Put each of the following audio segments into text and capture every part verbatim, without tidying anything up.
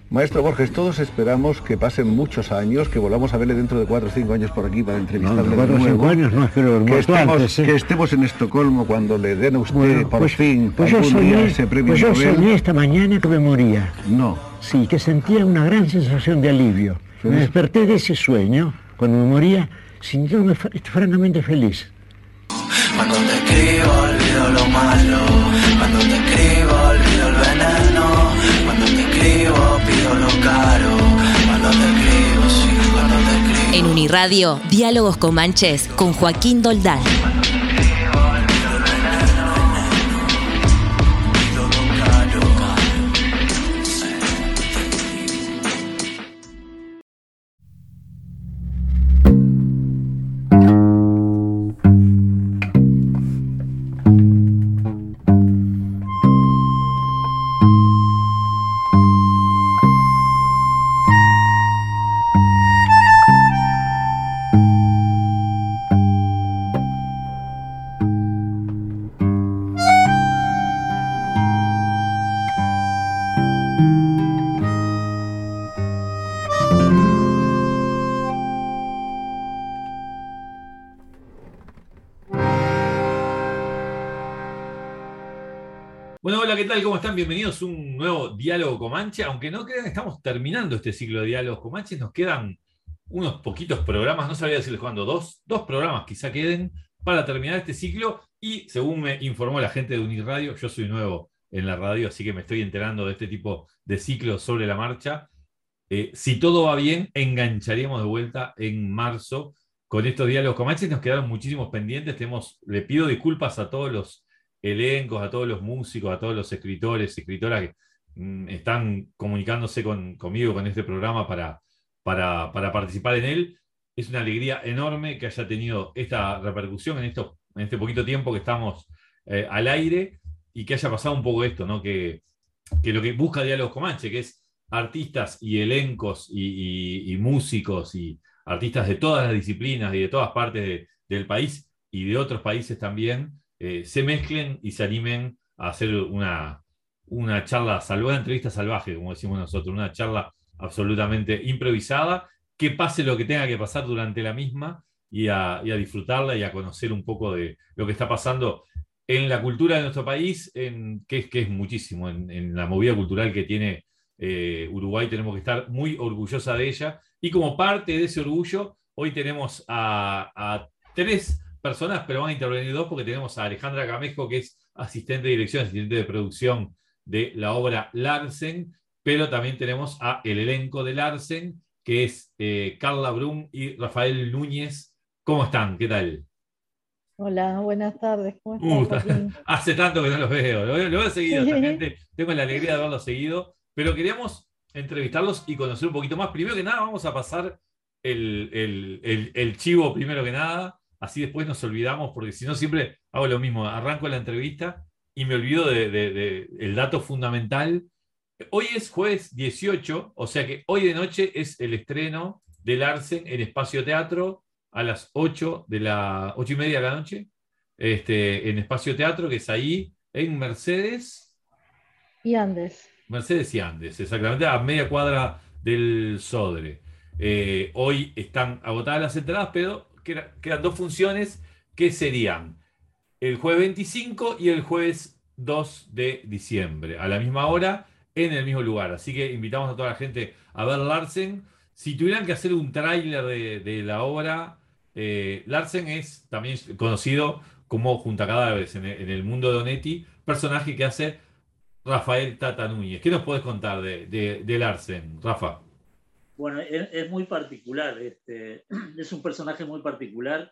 Maestro Borges, todos esperamos que pasen muchos años, que volvamos a verle dentro de cuatro o cinco años por aquí para entrevistarle no, de cuatro o nuevo. cinco años no es que lo que estemos, antes, ¿eh? que estemos en Estocolmo cuando le den a usted bueno, por pues, fin pues yo algún soñé, día ese premio pues yo Nobel. soñé esta mañana que me moría. No. Sí, que sentía una gran sensación de alivio. ¿Sí? Me desperté de ese sueño, cuando me moría, sintiéndome fr- francamente feliz. Cuando te escribo olvido lo malo, cuando te escribo olvido el veneno, cuando te escribo pido lo caro, cuando te escribo, sí, cuando te escribo. En Uniradio, Diálogos Comanches con Joaquín Doldán. Bueno, hola, ¿qué tal? ¿Cómo están? Bienvenidos a un nuevo Diálogo Comanche. Aunque no crean, estamos terminando este ciclo de Diálogos Comanches. Nos quedan unos poquitos programas, no sabría decirles cuándo, dos, dos programas quizá queden para terminar este ciclo. Y según me informó la gente de Uniradio, yo soy nuevo en la radio, así que me estoy enterando de este tipo de ciclos sobre la marcha. Eh, si todo va bien, engancharíamos de vuelta en marzo con estos Diálogos Comanches. Nos quedaron muchísimos pendientes. Tenemos, le pido disculpas a todos los elencos, a todos los músicos, a todos los escritores, escritoras que mm, están comunicándose con, conmigo, con este programa para, para, para participar en él. Es una alegría enorme que haya tenido esta repercusión en, esto, en este poquito tiempo que estamos eh, al aire y que haya pasado un poco esto, ¿no? Que, que lo que busca Diálogos Comanche, que es artistas y elencos y, y, y músicos y artistas de todas las disciplinas y de todas partes de, del país y de otros países también, Eh, se mezclen y se animen a hacer una, una charla salvaje, una entrevista salvaje, como decimos nosotros, una charla absolutamente improvisada, que pase lo que tenga que pasar durante la misma y a, y a disfrutarla y a conocer un poco de lo que está pasando en la cultura de nuestro país, en, que, es, que es muchísimo, en, en la movida cultural que tiene eh, Uruguay. Tenemos que estar muy orgullosa de ella y como parte de ese orgullo, hoy tenemos a, a tres personas, pero van a intervenir dos porque tenemos a Alejandra Camejo, que es asistente de dirección, asistente de producción de la obra Larsen, pero también tenemos a el elenco de Larsen, que es eh, Carla Brum y Rafael Núñez. ¿Cómo están? ¿Qué tal? Hola, buenas tardes. ¿Cómo Uh, estás, Joaquín? hace tanto que no los veo. Lo, lo he seguido a esta Sí. gente. Tengo la alegría de haberlos seguido, pero queríamos entrevistarlos y conocer un poquito más. Primero que nada, vamos a pasar el, el, el, el chivo primero que nada. Así después nos olvidamos, porque si no siempre hago lo mismo. Arranco la entrevista y me olvido del de, de, de el dato fundamental. Hoy es jueves dieciocho, o sea que hoy de noche es el estreno del Larsen en Espacio Teatro a las ocho, de la, ocho y media de la noche, este, en Espacio Teatro, que es ahí en Mercedes. Y Andes. Mercedes y Andes, exactamente, a media cuadra del Sodre. Eh, hoy están agotadas las entradas, pero quedan dos funciones que serían el jueves veinticinco y el jueves dos de diciembre, a la misma hora, en el mismo lugar. Así que invitamos a toda la gente a ver Larsen. Si tuvieran que hacer un tráiler de, de la obra, eh, Larsen es también conocido como Junta Cadáveres en el, en el mundo de Onetti, personaje que hace Rafael Tata Núñez. ¿Qué nos podés contar de, de, de Larsen, Rafa? Bueno, es, es muy particular, este, es un personaje muy particular.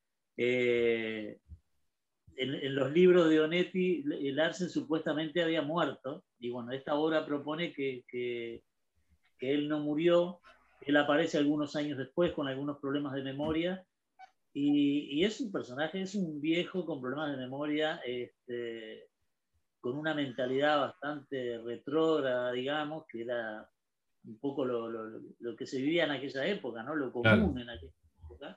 Eh, en, en los libros de Onetti, Larsen supuestamente había muerto, y bueno, esta obra propone que, que, que él no murió. Él aparece algunos años después con algunos problemas de memoria, y, y es un personaje, es un viejo con problemas de memoria, este, con una mentalidad bastante retrógrada, digamos, que era un poco lo, lo, lo que se vivía en aquella época, ¿no? Lo común, claro, en aquella época.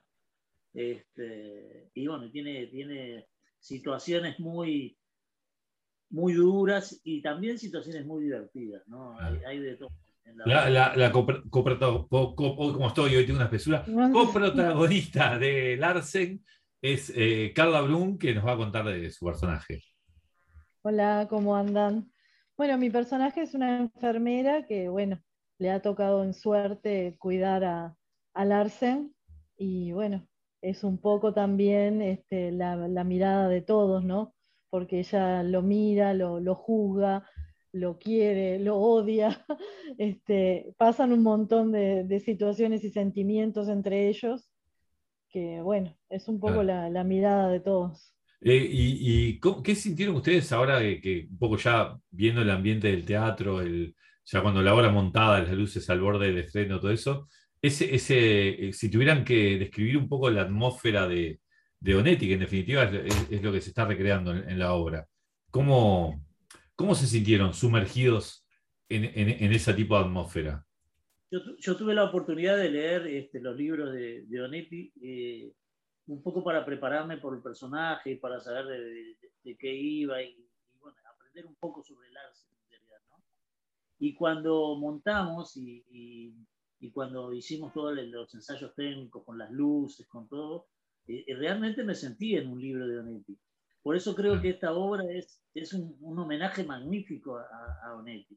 Este, y bueno, tiene, tiene situaciones muy, muy duras y también situaciones muy divertidas, ¿no? Hay, hay de todo. en la La, obra. la, la copro- coproto- co- co- hoy como estoy, hoy tengo una espesura. Coprotagonista de Larsen es eh, Carla Brun, que nos va a contar de su personaje. Hola, ¿cómo andan? Bueno, mi personaje es una enfermera que, bueno, le ha tocado en suerte cuidar a, a Larsen y, bueno, es un poco también este, la, la mirada de todos, ¿no? Porque ella lo mira, lo, lo juzga, lo quiere, lo odia. Este, pasan un montón de, de situaciones y sentimientos entre ellos que, bueno, es un poco Claro. la, la mirada de todos. Eh, y, y cómo- ¿qué sintieron ustedes ahora que, que un poco ya viendo el ambiente del teatro, el, ya cuando la obra montada, las luces al borde del estreno, todo eso? Ese, ese, eh, si tuvieran que describir un poco la atmósfera de, de Onetti, que en definitiva es, es- es lo que se está recreando en, en la obra, ¿cómo, cómo se sintieron sumergidos en, en, en ese tipo de atmósfera? Yo, tu- yo tuve la oportunidad de leer este, los libros de, de Onetti, eh, un poco para prepararme por el personaje y para saber de, de- de qué iba y, y, bueno, aprender un poco sobre Larsen en realidad, ¿no? Y cuando montamos y, y- y cuando hicimos todos los ensayos técnicos con las luces, con todo, eh, eh, realmente me sentí en un libro de Onetti. Por eso creo que esta obra es, es un, un homenaje magnífico a, a Onetti.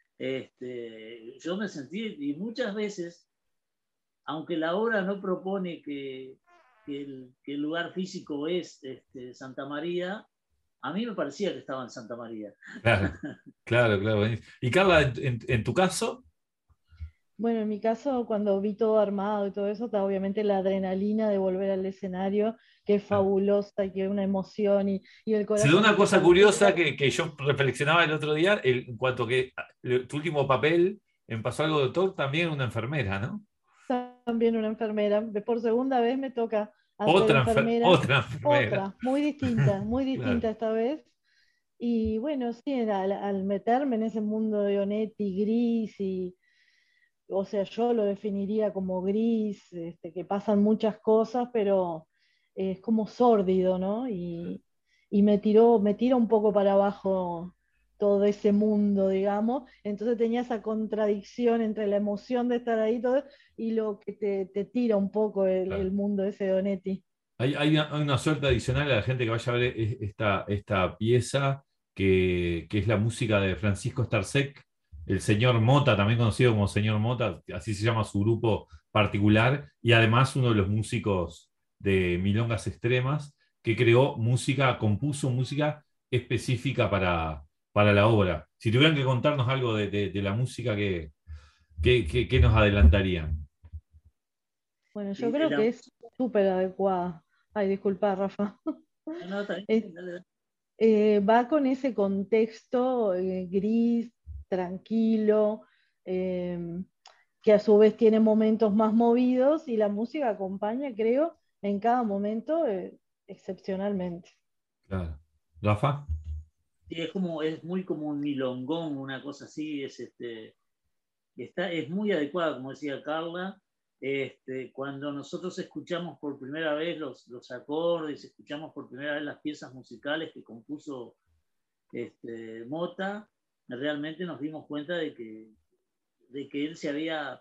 Este, yo me sentí, y muchas veces, aunque la obra no propone que, que, el, que el lugar físico es este, Santa María, a mí me parecía que estaba en Santa María. Claro, claro, claro. Y Carla, en, en- en tu caso, Bueno, en mi caso, cuando vi todo armado y todo eso, está obviamente la adrenalina de volver al escenario, que es fabulosa y que es una emoción y, y el se da corazón una que te cosa curiosa palpita. que, que yo reflexionaba el otro día, el- en cuanto que eh, tu último papel en Pasó algo doctor, también una enfermera, ¿no? También una enfermera. Por segunda vez me toca hacer Otra, enfer- enfermera, otra enfermera. otra, muy distinta, muy Claro, distinta esta vez. Y bueno, sí, al, al meterme en ese mundo de Onetti gris y, o sea, yo lo definiría como gris, este, que pasan muchas cosas, pero es como sórdido, ¿no? Y, y me tiró, me tira un poco para abajo todo ese mundo, digamos. Entonces tenía esa contradicción entre la emoción de estar ahí todo, y lo que te, te tira un poco el, el claro. mundo ese de Onetti. Hay, hay una, hay una suerte adicional a la gente que vaya a ver es- esta, esta pieza, que, que es la música de Francisco Starsek, el señor Mota, también conocido como señor Mota, así se llama su grupo particular, y además uno de los músicos de Milongas Extremas, que creó música, compuso música específica para, para la obra. Si tuvieran que contarnos algo de, de- de la música, ¿qué, qué, qué- qué nos adelantarían? Bueno, yo Y, creo la, que es súper adecuada. Ay, disculpa, Rafa. no, no, también, Es- dale, dale. eh, va con ese contexto eh, gris, tranquilo, eh, que a su vez tiene momentos más movidos y la música acompaña, creo, en cada momento eh, excepcionalmente. Claro. ¿Rafa? Sí, es como, es muy como un milongón, una cosa así, es este, está, es muy adecuada, como decía Carla. Este, cuando nosotros escuchamos por primera vez los, los acordes, escuchamos por primera vez las piezas musicales que compuso este, Mota, realmente nos dimos cuenta de que, de que él se había,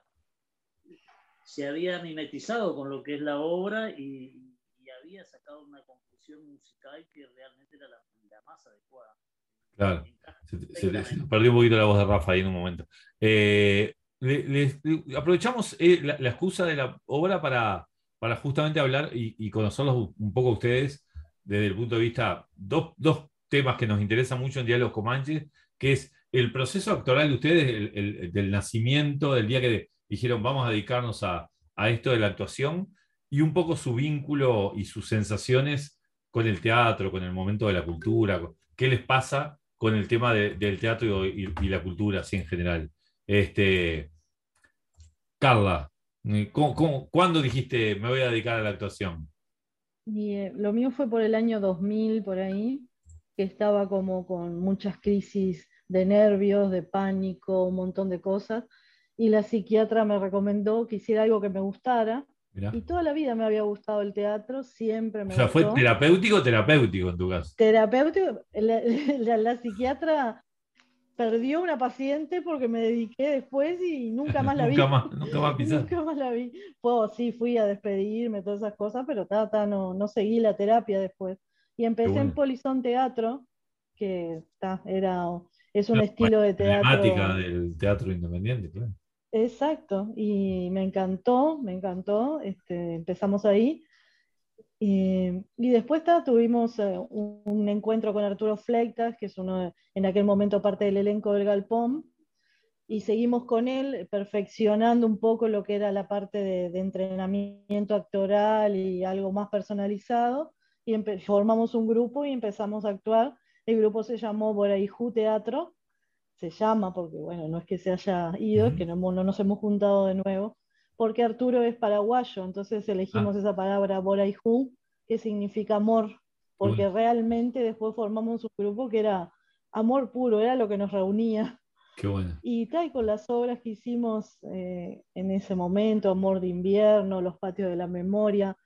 se había mimetizado con lo que es la obra y, y había sacado una conclusión musical que realmente era la, la más adecuada. Claro. Encaja Se, se- se perfectamente. nos perdió un poquito la voz de Rafa ahí en un momento. Eh, le- le- le- aprovechamos eh, la, la excusa de la obra para, para justamente hablar y, y conocerlos un poco a ustedes desde el punto de vista, dos, dos temas que nos interesan mucho en Diálogos Comanches, que es el proceso actoral de ustedes, el, el- del nacimiento, del día que dijeron vamos a dedicarnos a, a esto de la actuación, y un poco su vínculo y sus sensaciones con el teatro, con el momento de la cultura, con- qué les pasa con el tema de- del teatro y, y la cultura así en general. Este, Carla, ¿cómo- cómo- ¿cuándo dijiste me voy a dedicar a la actuación? Y eh, lo mío fue por el año dos mil, por ahí, que estaba como con muchas crisis de nervios, de pánico, un montón de cosas. Y la psiquiatra me recomendó que hiciera algo que me gustara. Mirá. Y toda la vida me había gustado el teatro, siempre O me sea, fue gustó. terapéutico, terapéutico en tu caso. Terapéutico, la, la- la psiquiatra perdió una paciente porque me dediqué después y nunca más la vi. Nunca más, nunca más pisar. Nunca más la vi. Pues sí, fui a despedirme, todas esas cosas, pero ta, ta, no, no seguí la terapia después. Y empecé bueno. en Polizón Teatro, que ta, era, es un La estilo de teatro. emblemática del teatro independiente, claro. Exacto, y me encantó, me encantó. Este, empezamos ahí. Y, y después ta, tuvimos eh, un, un encuentro con Arturo Fleitas, que es uno de, en aquel momento parte del elenco del Galpón, y seguimos con él perfeccionando un poco lo que era la parte de, de entrenamiento actoral y algo más personalizado, y formamos un grupo y empezamos a actuar. El grupo se llamó Boraijú Teatro, se llama porque, bueno, no es que se haya ido, uh-huh. es que no, no nos hemos juntado de nuevo, porque Arturo es paraguayo, entonces elegimos ah. esa palabra Boraijú, que significa amor, porque uh-huh. realmente después formamos un grupo que era amor puro, era lo que nos reunía. Qué bueno. Y tal, con las obras que hicimos eh, en ese momento, Amor de Invierno, Los Patios de la Memoria,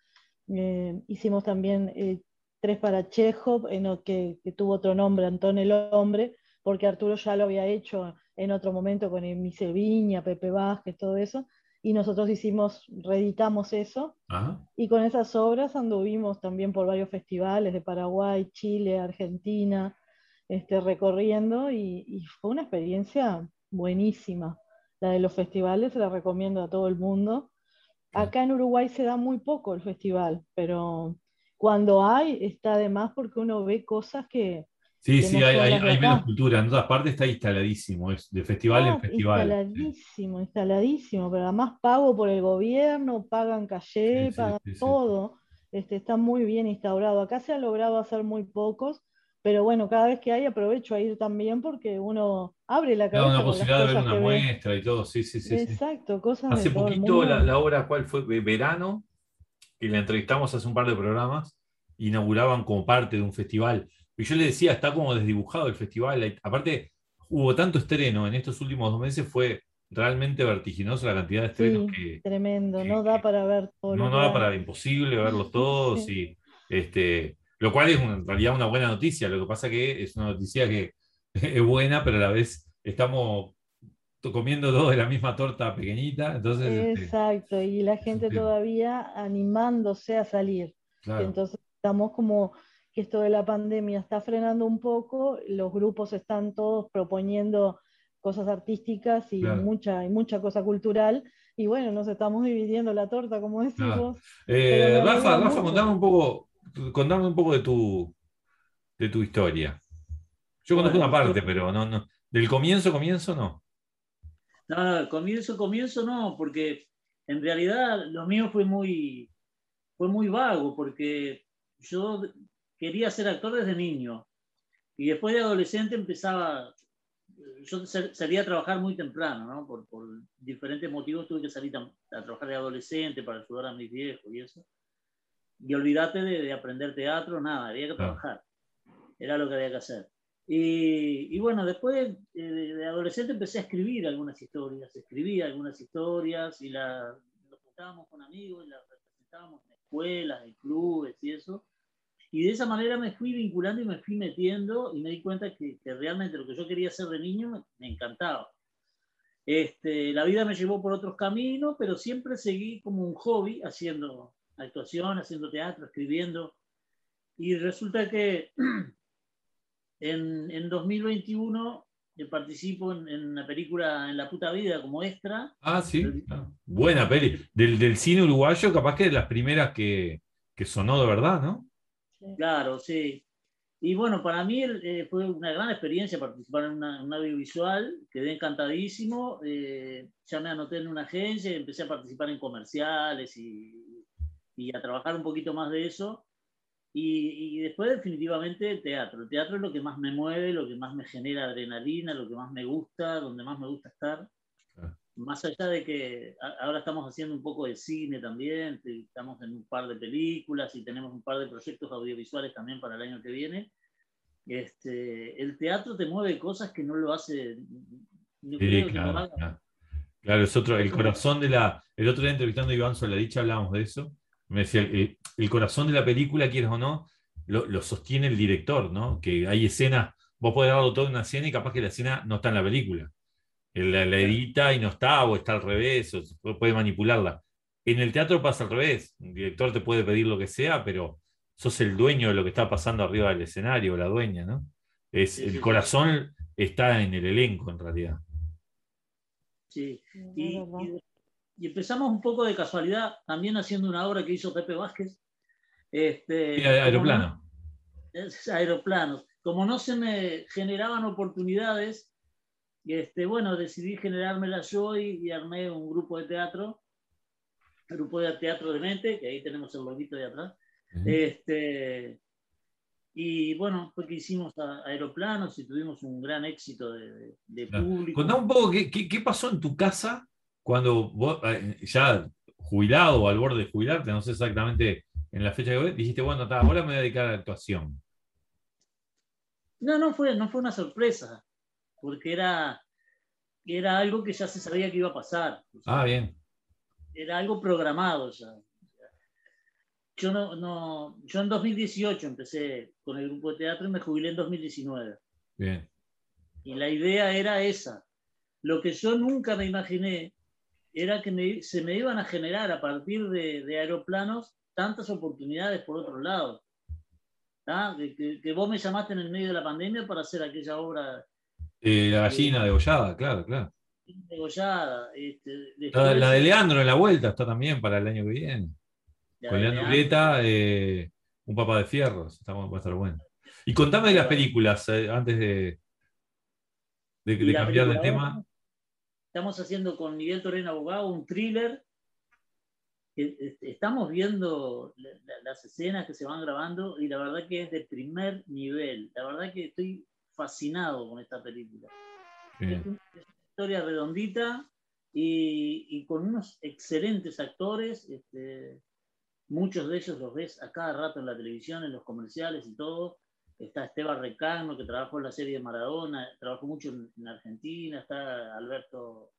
eh, hicimos también eh, Tres para Chekhov, en lo que, que tuvo otro nombre, Antón el Hombre, porque Arturo ya lo había hecho en otro momento con Emice Viña, Pepe Vázquez, todo eso, y nosotros hicimos, reeditamos eso, Ajá. y con esas obras anduvimos también por varios festivales de Paraguay, Chile, Argentina, Este, recorriendo y, y fue una experiencia buenísima. La de los festivales se la recomiendo a todo el mundo. Acá en Uruguay se da muy poco el festival, pero cuando hay está de más porque uno ve cosas que... Sí, que sí, no hay, son hay, las de hay acá. menos cultura. En todas partes está instaladísimo, es de festival Ah, en festival. instaladísimo, instaladísimo, pero además pago por el gobierno, pagan calle, Sí, sí, pagan sí, sí. todo. Este, está muy bien instaurado. Acá se ha logrado hacer muy pocos, pero bueno, cada vez que hay aprovecho a ir también porque uno abre la Claro, cabeza una con las posibilidad de ver cosas una que ve. muestra y todo, sí, sí, sí. sí. Exacto, cosas Hace de todo el poquito la, mundo. la obra, ¿cuál fue? Verano, que la entrevistamos hace un par de programas, inauguraban como parte de un festival. Y yo le decía, está como desdibujado el festival. Aparte, hubo tanto estreno en estos últimos dos meses, fue realmente vertiginoso la cantidad de estrenos Sí, que... tremendo, que- no da para ver todo No, lo no que da hay. para imposible verlos todos, Sí. y, este, lo cual es una- en realidad una buena noticia. Lo que pasa que es una noticia que es buena, pero a la vez estamos comiendo todos de la misma torta pequeñita. Entonces, este, Exacto, y la es un gente tema. todavía animándose a salir. Claro. Entonces estamos como que esto de la pandemia está frenando un poco, los grupos están todos proponiendo cosas artísticas y Claro. mucha, y mucha cosa cultural, y bueno, nos estamos dividiendo la torta, como decís Claro. vos. Eh, Pero me Rafa, alegra Rafa, mucho. contame un poco, contame un poco de tu, de tu historia. Yo conozco Bueno, una parte, yo- pero no, no. Del comienzo, comienzo, no. No, no, comienzo, comienzo no, porque en realidad lo mío fue muy, fue muy vago, porque yo quería ser actor desde niño y después de adolescente empezaba, yo sal- salía a trabajar muy temprano, ¿no? Por, por diferentes motivos tuve que salir a, a trabajar de adolescente para ayudar a mis viejos y eso. Y olvídate de, de aprender teatro, nada, había que Claro. trabajar, era lo que había que hacer. Y, y bueno, después de, de- de adolescente empecé a escribir algunas historias, escribí algunas historias y las las juntábamos con amigos y las representábamos en escuelas, en clubes y eso. Y de esa manera me fui vinculando y me fui metiendo y me di cuenta que, que realmente lo que yo quería hacer de niño me, me encantaba. Este, la vida me llevó por otros caminos, pero siempre seguí como un hobby haciendo actuación, haciendo teatro, escribiendo. Y resulta que en, en dos mil veintiuno eh, participo en, en una película En la puta vida como extra. Ah, sí. claro. Buena peli. Del, del cine uruguayo, capaz que de las primeras que, que sonó de verdad, ¿no? Sí. Claro, sí. Y bueno, para mí eh, fue una gran experiencia participar en una, en un audiovisual, quedé encantadísimo, eh, ya me anoté en una agencia, empecé a participar en comerciales y, y a trabajar un poquito más de eso. Y, y después definitivamente el teatro. El teatro es lo que más me mueve, lo que más me genera adrenalina, lo que más me gusta, donde más me gusta estar. Claro. Más allá de que a- ahora estamos haciendo un poco de cine también, te- estamos en un par de películas y tenemos un par de proyectos audiovisuales también para el año que viene. Este, el teatro te mueve cosas que no lo hace, no Sí, creo que lo claro, haga. claro. Claro, es otro, el Es un- corazón de la. El otro día entrevistando a Iván Soladich hablábamos de eso. Me decía, el, el corazón de la película, quieres o no, lo, lo sostiene el director, ¿no? Que hay escenas vos podés darlo todo en una escena y capaz que la escena no está en la película. Él la, la edita y no está, o está al revés, o puede manipularla. En el teatro pasa al revés. Un director te puede pedir lo que sea, pero sos el dueño de lo que está pasando arriba del escenario, la dueña, ¿no? Es, Sí, el sí, sí. corazón está en el elenco, en realidad. Sí. Sí, es Y, verdad. y- y empezamos un poco de casualidad, también haciendo una obra que hizo Pepe Vázquez. Este, Y como no- aeroplano. es aeroplanos. Como no se me generaban oportunidades, este, bueno, decidí generármelas yo y, y armé un grupo de teatro, el grupo de teatro de mente, que ahí tenemos el loguito de atrás. Ujú. Este, y bueno, fue que hicimos a- aeroplanos y tuvimos un gran éxito de, de- de Claro. público. Contá un poco qué, qué- qué pasó en tu casa cuando vos, eh, ya jubilado o al borde de jubilarte, no sé exactamente en la fecha que fue, dijiste, bueno, ta, ahora me voy a dedicar a la actuación. No, no fue, no fue una sorpresa, porque era, era algo que ya se sabía que iba a pasar. O sea, Ah, bien. era algo programado ya. Yo, no, no, yo en dos mil dieciocho empecé con el grupo de teatro y me jubilé en dos mil diecinueve. Bien. Y la idea era esa. Lo que yo nunca me imaginé era que me, se me iban a generar a partir de, de aeroplanos tantas oportunidades por otro lado. ¿Ah? Que, que, que vos me llamaste en el medio de la pandemia para hacer aquella obra Eh, la de, gallina degollada, claro, claro. degollada. Este, La, después, la de Leandro en la vuelta está también para el año que viene. la Con de Leandro Leandro. Ureta, eh, un papá de fierros. Está, va a estar bueno. Y contame de las películas, eh, antes de, de, Y de la cambiar de película, ahora tema. estamos haciendo con Miguel Torena Abogado un thriller. Que, este, estamos viendo la, la, las escenas que se van grabando y la verdad que es de primer nivel. La verdad que estoy fascinado con esta película. Bien. Es una historia redondita y, y con unos excelentes actores. Este, muchos de ellos los ves a cada rato en la televisión, en los comerciales y todo. Está Esteban Recano, que trabajó en la serie de Maradona, trabajó mucho en, en Argentina. Está Alberto,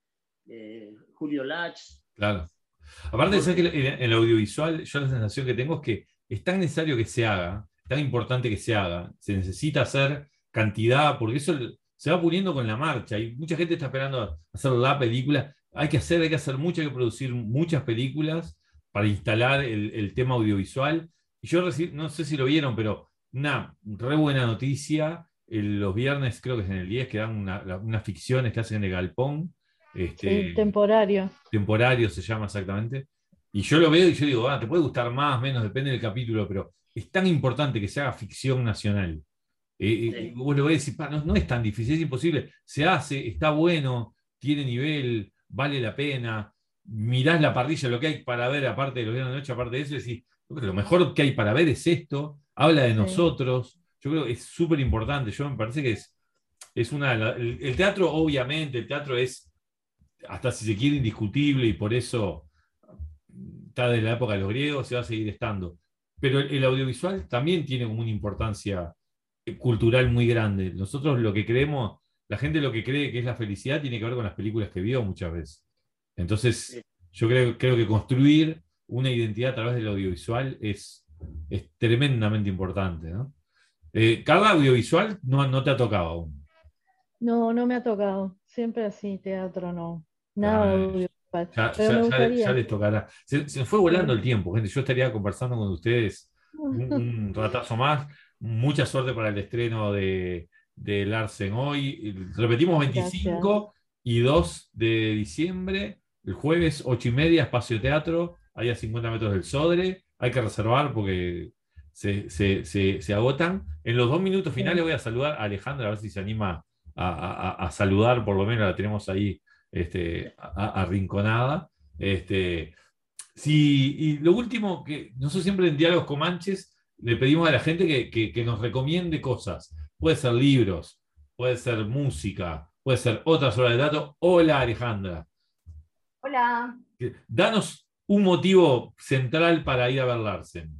eh, Julio Lach. Claro. Aparte de ser que en el audiovisual, yo la sensación que tengo es que es tan necesario que se haga, tan importante que se haga, se necesita hacer cantidad, porque eso se va poniendo con la marcha, y mucha gente está esperando hacer la película. Hay que hacer, hay que hacer mucho, hay que producir muchas películas para instalar el, el tema audiovisual. Y yo reci- no sé si lo vieron, pero una re buena noticia, el- los viernes, creo que es en el diez, que dan una- la- unas ficciones que hacen en el Galpón. Este, Sí, temporario. temporario se llama exactamente. Y yo lo veo y yo digo, ah, te puede gustar más, menos, depende del capítulo, pero es tan importante que se haga ficción nacional. Eh, eh, Sí. vos lo ves y decís, "Pa, no, no es tan difícil, es imposible. Se hace, está bueno, tiene nivel, vale la pena. Mirás la parrilla, lo que hay para ver, aparte de los días de la noche, aparte de eso, y decís, lo mejor que hay para ver es esto, habla de Sí. nosotros. Yo creo que es súper importante. Yo me parece que es, es una. la- el, el teatro, obviamente, el teatro es hasta si se quiere indiscutible y por eso está desde la época de los griegos, se va a seguir estando. Pero el, el audiovisual también tiene como una importancia eh, cultural muy grande. Nosotros lo que creemos, la gente lo que cree que es la felicidad tiene que ver con las películas que vio muchas veces. Entonces, yo creo, creo que construir una identidad a través del audiovisual es, es tremendamente importante, ¿no? Eh, ¿Cada audiovisual no, no te ha tocado aún? No, no me ha tocado. Siempre así, teatro no. Nada de Ah, audiovisual. Ya, Pero ya- me ya- gustaría. ya les tocará. Se, se fue volando Sí. el tiempo, gente. Yo estaría conversando con ustedes un, un ratazo más. Mucha suerte para el estreno de, de Larsen hoy. Repetimos veinticinco y dos de diciembre, el jueves ocho y media, Espacio Teatro, ahí a cincuenta metros del Sodre. Hay que reservar porque se, se- se- se agotan. En los dos minutos finales Sí. voy a saludar a Alejandra, a ver si se anima a, a- a- a saludar, por lo menos la tenemos ahí este, a- arrinconada. Este, sí, y lo último, que nosotros siempre en Diálogos Comanches le pedimos a la gente que, que- que nos recomiende cosas. Puede ser libros, puede ser música, puede ser otras obras de teatro. Hola, Alejandra. Hola. Que- Danos un motivo central para ir a ver Larsen.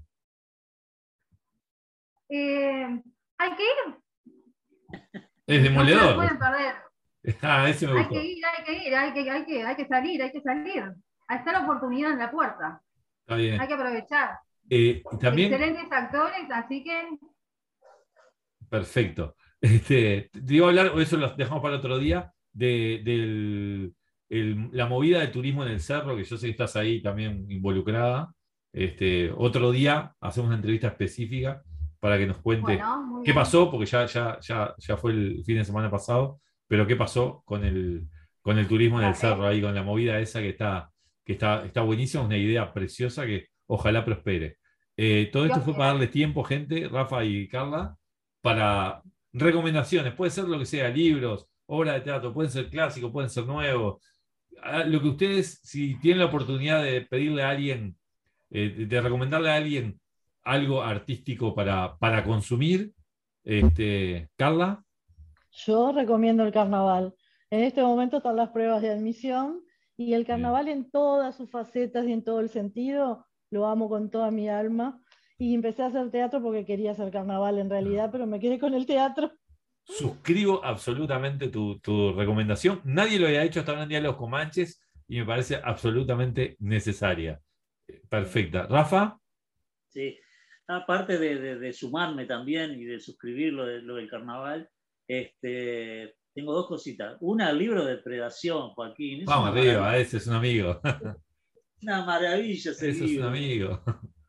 Eh, hay que ir. Es No se lo demoledor. pueden perder. Ah, ese me Hay gustó. que ir, hay que ir, hay que, hay que, hay que salir, hay que salir. Ahí está la oportunidad en la puerta. Está bien. Hay que aprovechar. Eh, y también, Excelentes actores, así que perfecto. Este, te iba a hablar, o eso lo dejamos para otro día, de, del, el, la movida del turismo en el cerro, que yo sé que estás ahí también involucrada. Este, otro día hacemos una entrevista específica para que nos cuente Bueno, muy qué bien. pasó, porque ya, ya, ya, ya fue el fin de semana pasado, pero qué pasó con el, con el turismo en el Dale. cerro, ahí con la movida esa que está, que está, está buenísima, una idea preciosa que ojalá prospere. Eh, todo esto Dios fue quiera. para darle tiempo, gente, Rafa y Carla, para recomendaciones. Puede ser lo que sea, libros, obras de teatro, pueden ser clásicos, pueden ser nuevos. Ah, lo que ustedes, si tienen la oportunidad de pedirle a alguien, eh, de de recomendarle a alguien algo artístico para, para consumir, este, Carla. Yo recomiendo el carnaval. En este momento están las pruebas de admisión y el Bien. carnaval en todas sus facetas y en todo el sentido lo amo con toda mi alma. Y empecé a hacer teatro porque quería hacer carnaval en realidad, pero me quedé con el teatro. Suscribo absolutamente tu, tu recomendación. Nadie lo había hecho hasta ahora en Diálogos Comanches y me parece absolutamente necesaria. Eh, Perfecta. Rafa, Sí. Aparte de, de- de sumarme también y de suscribir lo, de- lo del carnaval, este, tengo dos cositas. Una, el libro de Predación, Joaquín. Es vamos una arriba, maravilla, ese es un amigo. una maravilla ese Ese es un libro. amigo.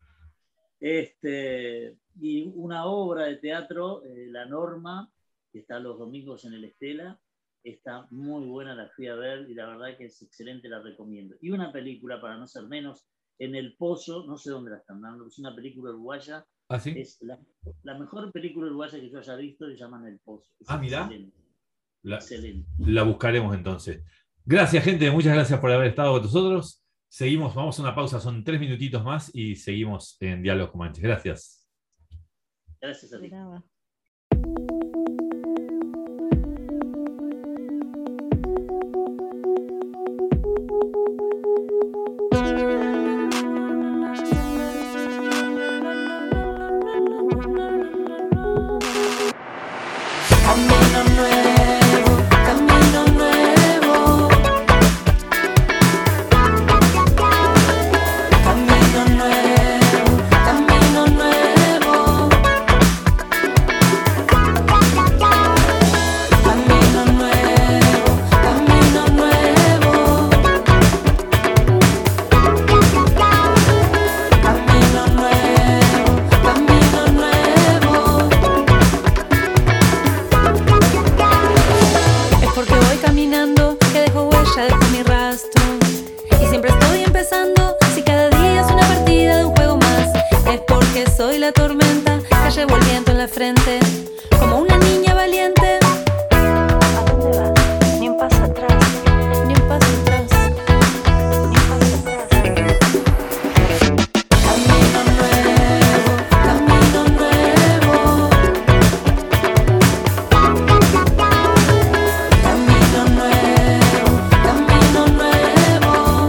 Este, y una obra de teatro, eh, La Norma, que está los domingos en el Estela, está muy buena, la fui a ver y la verdad que es excelente, la recomiendo. Y una película, para no ser menos, En el Pozo, no sé dónde la están dando, es una película uruguaya, ¿Ah, sí? es la, la mejor película uruguaya que yo haya visto, se llama En el Pozo. Es Ah, mirá. excelente, La, excelente. la buscaremos entonces. Gracias, gente. Muchas gracias por haber estado con nosotros. Seguimos, vamos a una pausa, son tres minutitos más y seguimos en Diálogos Comanches. Gracias. Gracias a De ti. nada. Camino nuevo, camino nuevo. Camino nuevo, camino nuevo. Camino nuevo, camino nuevo. Camino nuevo, camino nuevo. Es porque voy caminando que dejo huella, dejo mi rastro. Y siempre estoy empezando, si cada día es una partida de un juego más. Es porque soy la tormenta que llevo el viento en la frente, como una niña valiente. ¿A dónde vas? Ni un paso atrás, ni un paso atrás, ni un paso atrás. Camino nuevo, camino nuevo. Camino nuevo, camino nuevo.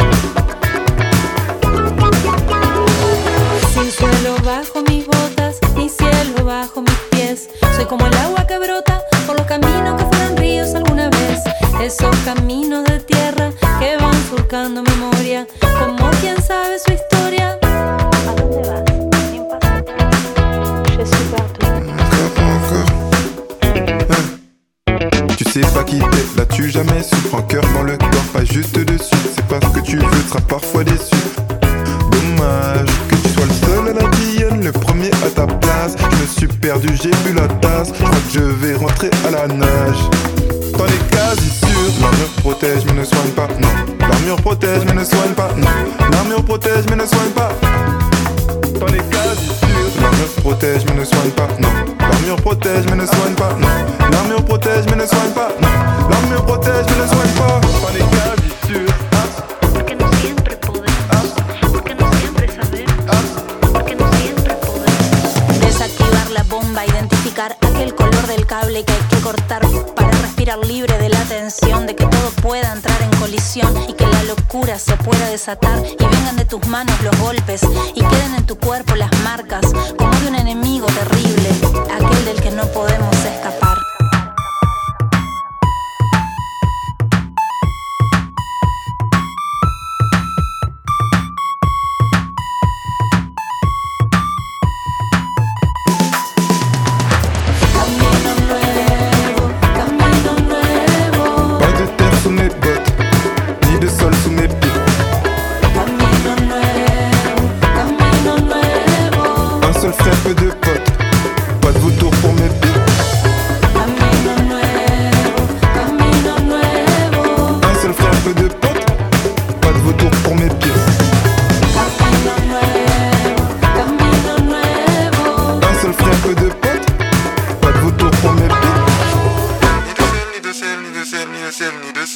Sin suelo bajo mis botas, ni cielo bajo mis pies. Soy como el agua que brota por los caminos que fueron ríos alguna vez. Esos caminos de tierra que van surcando memoria, como quien sabe su historia. ¿A dónde vas? Ni un paso atrás. Je suis partout. Tu sais pas qui t'es, l'as-tu jamais su? Prends cœur dans le corps, pas juste dessus. C'est pas ce que tu veux, seras parfois déçu. Dommage que tu sois le seul à la Guyane, le premier à ta place. Je me suis perdu, j'ai bu la tasse. Je crois que je vais rentrer à la nage. T'en es quasi sûr, l'armure protège mais ne soigne pas, non. L'armure protège mais ne soigne pas, non. L'armure protège mais ne soigne pas. T'en es quasi sûr, l'armure protège mais ne soigne pas, non. L'armure protège mais ne soigne pas, non. L'armure protège mais ne soigne pas, non. L'armure protège mais ne soigne pas. T'en es quasi sûr. Porque no siempre podemos, porque no siempre sabemos, porque no siempre podemos. Desactivar la bomba, identificar aquel color del cable que hay que cortar para respirar libre de la tensión de que todo pueda entrar en colisión y que la locura se pueda desatar y vengan de tus manos los golpes y queden en tu cuerpo las marcas como de un enemigo terrible, aquel del que no podemos escapar. Camino nuevo.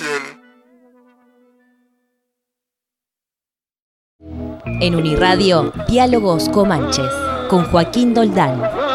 En Uniradio, Diálogos Comanches, con Joaquín Doldán.